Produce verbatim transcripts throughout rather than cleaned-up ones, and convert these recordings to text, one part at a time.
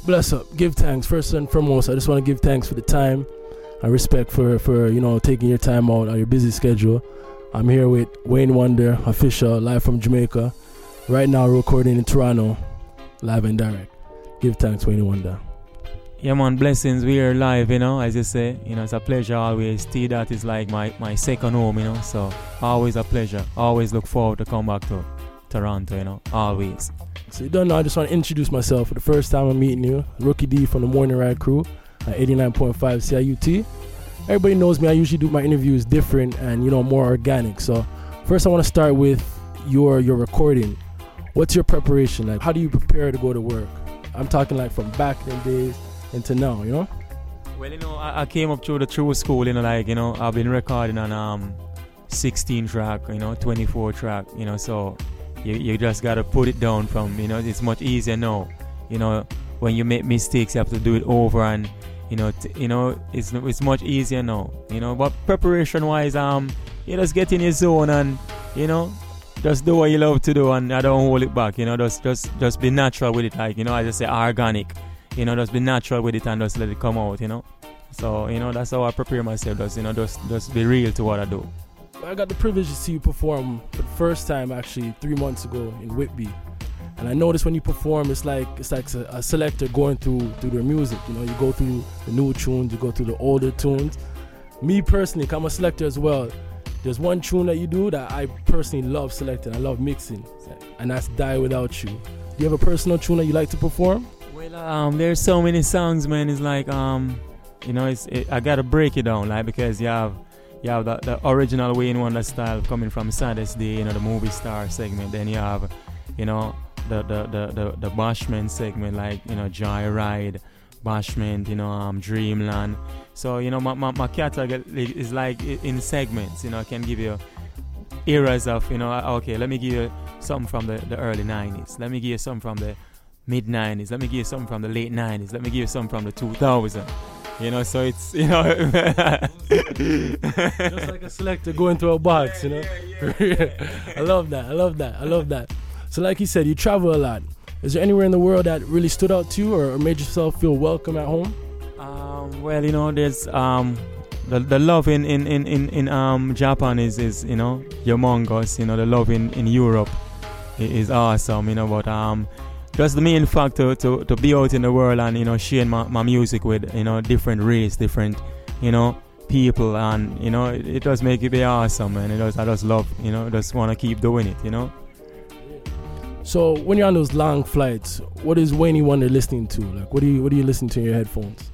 Bless up. Give thanks. First and foremost, I just want to give thanks for the time and respect for, for you know, taking your time out on your busy schedule. I'm here with Wayne Wonder, official, live from Jamaica. Right now recording in Toronto, live and direct. Give thanks, Wayne Wonder. Yeah, man, blessings. We are live, you know, as you say. You know, it's a pleasure always. T that is like my, my second home, you know, so always a pleasure. Always look forward to come back to Toronto, you know, always. So you don't know, I just want to introduce myself. For the first time I'm meeting you, Rookie D from the Morning Ride crew at eighty-nine point five C I U T. Everybody knows me. I usually do my interviews different and, you know, more organic. So first I want to start with your your recording. What's your preparation? Like, how do you prepare to go to work? I'm talking like from back in the days into now, you know? Well, you know, I, I came up through the true school, you know, like, you know, I've been recording on um sixteen track, you know, twenty-four track, you know, so you, you just got to put it down from, you know, it's much easier now. You know, when you make mistakes, you have to do it over and, you know, t- you know, it's it's much easier now, you know, but preparation-wise, um, you just get in your zone and, you know, just do what you love to do and I don't hold it back, you know, just, just, just be natural with it, like, you know, I just say organic. You know, just be natural with it and just let it come out, you know. So, you know, that's how I prepare myself, just, you know, just, just be real to what I do. I got the privilege to see you perform for the first time, actually, three months ago in Whitby. And I noticed when you perform, it's like it's like a, a selector going through through their music. You know, you go through the new tunes, you go through the older tunes. Me personally, 'cause I'm a selector as well, there's one tune that you do that I personally love selecting. I love mixing, and that's Die Without You. Do you have a personal tune that you like to perform? Well, um, there's so many songs, man. It's like, um, you know, it's it, I gotta break it down, like, because you have you have the, the original Wayne Wonder style coming from Saddest Day, you know, the movie star segment. Then you have, you know, the the the the, the Bashment segment, like, you know, Joyride, Bashment, you know, um, Dreamland. So, you know, my my, my catalog is like in segments. You know, I can give you eras of, you know, okay, let me give you something from the, the early nineties. Let me give you something from the mid nineties, let me give you something from the late nineties, let me give you something from the two thousands. You know, so it's, you know. Just like a selector going through a box, you know. Yeah, yeah, yeah. I love that, I love that, I love that. So like you said, you travel a lot. Is there anywhere in the world that really stood out to you or, or made yourself feel welcome at home? Um, well, you know, there's um, the the love in, in, in, in, in um Japan is, is, you know, humongous. You know, the love in, in Europe is, is awesome, you know, but um, just the main factor to, to be out in the world and, you know, sharing my, my music with, you know, different race, different, you know, people, and, you know, it, it does make it be awesome, and it does, I just love, you know, just want to keep doing it, you know. So when you're on those long flights, what is Wayne Wonder listening to? Like, what do you what do you listen to in your headphones?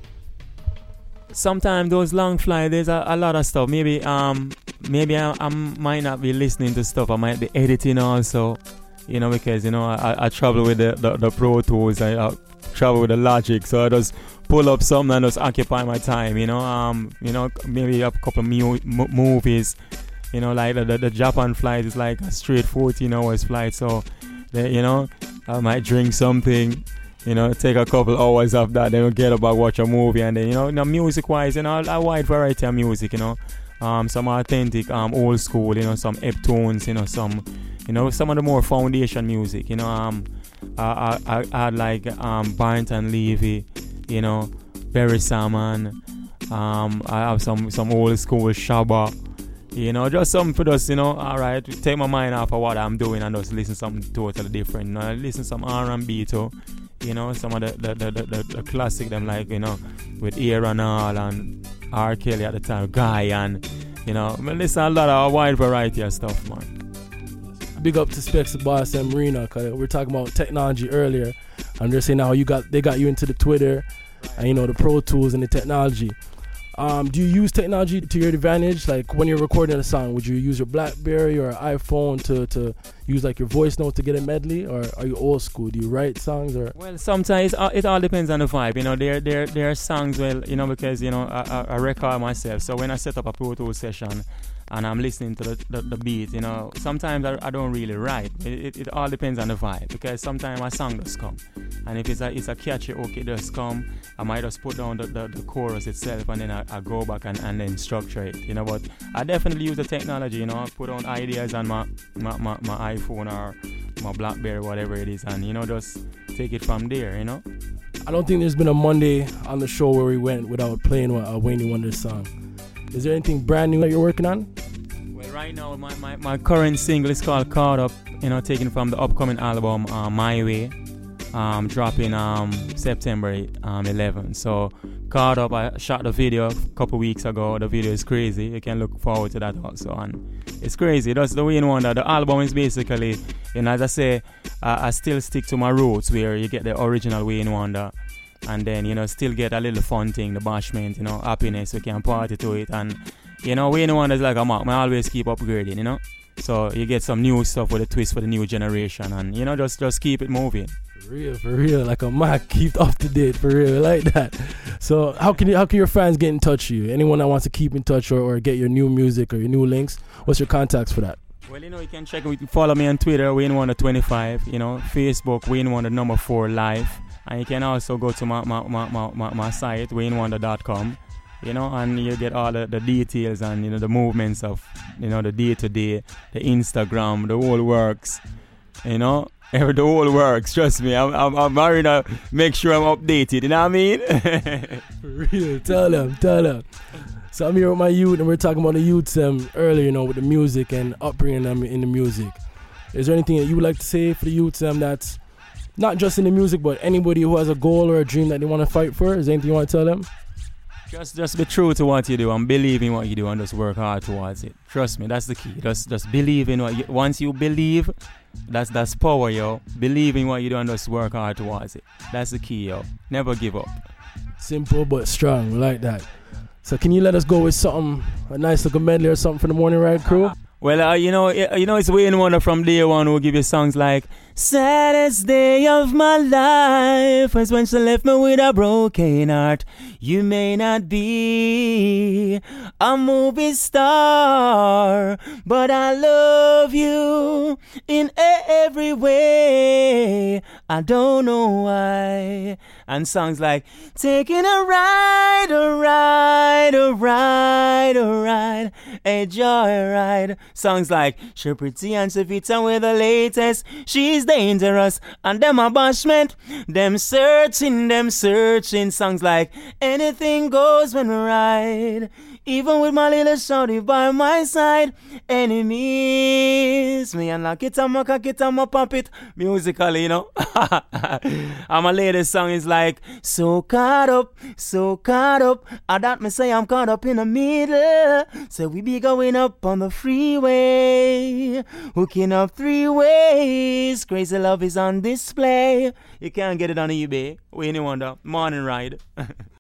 Sometimes those long flights, there's a, a lot of stuff. Maybe um maybe I, I might not be listening to stuff. I might be editing also. You know, because, you know, I, I travel with the, the, the Pro Tools, I, I travel with the Logic, so I just pull up something and just occupy my time, you know. Um, you know, maybe a couple of mu- m- movies, you know, like the, the, the Japan flight is like a straight fourteen hours flight, so, they, you know, I might drink something, you know, take a couple hours of that, then we'll get up and watch a movie, and then, you know, you know music-wise, you know, a wide variety of music, you know. Um, some authentic, um, old school, you know, some Eptones, you know, some... You know, some of the more foundation music, you know, um, I, I, I had like um, Barrington Levy, you know, Barry Salmon, um, I have some, some old school Shabba, you know, just something for us, you know, alright, take my mind off of what I'm doing and just listen to something totally different, you know, listen to some R and B too, you know, some of the, the, the, the, the classic, them like, you know, with Aaron Hall and R. Kelly at the time, Guy, and, you know, I listen a lot of a wide variety of stuff, man. Big up to Specs, the Boss, and Marina, cause we were talking about technology earlier, and they're saying how you got they got you into the Twitter, and, you know, the Pro Tools and the technology. Um, do you use technology to your advantage? Like when you're recording a song, would you use your BlackBerry or iPhone to, to use like your voice note to get a medley, or are you old school? Do you write songs or? Well, sometimes uh, it all depends on the vibe. You know, there there there are songs, well, you know, because, you know, I, I, I record myself. So when I set up a Pro Tools session and I'm listening to the, the, the beat, you know, sometimes I, I don't really write. It, it, it all depends on the vibe, because sometimes my song does come, and if it's a it's a catchy hook, it does come. I might just put down the, the, the chorus itself, and then I, I go back and, and then structure it, you know. But I definitely use the technology, you know. I put on ideas on my, my, my, my iPhone or my BlackBerry, whatever it is, and, you know, just take it from there, you know. I don't think there's been a Monday on the show where we went without playing a Wayne Wonder song. Is there anything brand new that you're working on? Well, right now, my, my, my current single is called Caught Up, you know, taken from the upcoming album, uh, My Way, um, dropping um, September um, eleventh. So, Caught Up, I shot the video a couple weeks ago. The video is crazy. You can look forward to that also. And it's crazy. That's the Wayne Wonder. The album is basically, you know, as I say, uh, I still stick to my roots where you get the original Wayne Wonder. And then, you know, still get a little fun thing, the bashment, you know, happiness. We can party to it. And, you know, Wayne Wonder is like a mark. I always keep upgrading, you know. So you get some new stuff with a twist for the new generation. And, you know, just, just keep it moving. For real, for real, like a Mac, keep up to date, for real, like that. So how can you, how can your fans get in touch with you? Anyone that wants to keep in touch or, or get your new music or your new links, what's your contacts for that? Well, you know, you can check, you can follow me on Twitter, Wayne Wonder twenty-five, you know, Facebook, Wayne Wonder number four live, and you can also go to my my, my, my, my, my site, wayne wonder dot com, you know, and you get all the, the details and, you know, the movements of, you know, the day-to-day, the Instagram, the whole works, you know. The whole works, trust me. I'm, I'm, I'm married to make sure I'm updated, you know what I mean? For real, tell them, tell them. So I'm here with my youth, and we're talking about the youths um, earlier, you know, with the music and upbringing them in the music. Is there anything that you would like to say for the youths um, that's not just in the music, but anybody who has a goal or a dream that they want to fight for? Is there anything you want to tell them? Just just be true to what you do and believe in what you do and just work hard towards it. Trust me, that's the key. Just just believe in what you, once you believe, that's that's power, yo. Believe in what you do and just work hard towards it. That's the key, yo. Never give up. Simple but strong, we like that. So can you let us go with something, a nice little medley or something for the Morning Ride crew? Well, uh, you know, you know, it's Wayne Wonder from day one who will give you songs like saddest day of my life was when she left me with a broken heart. You may not be a movie star, but I love you in every way. I don't know why. And songs like taking a ride, a ride, a ride, a ride, a joyride. Songs like she pretty and she fit and with the latest. She's dangerous and them a bashment. Them searching, them searching. Songs like anything goes when we ride. Even with my little shorty by my side. Enemies. Me and lock it and my cock it and my pop it. Musically, you know. And my latest song is like so caught up, so caught up. I that me say I'm caught up in the middle. So we be going up on the freeway, hooking up three ways. Crazy love is on display. You can't get it on eBay. Wayne Wonder, Morning Ride.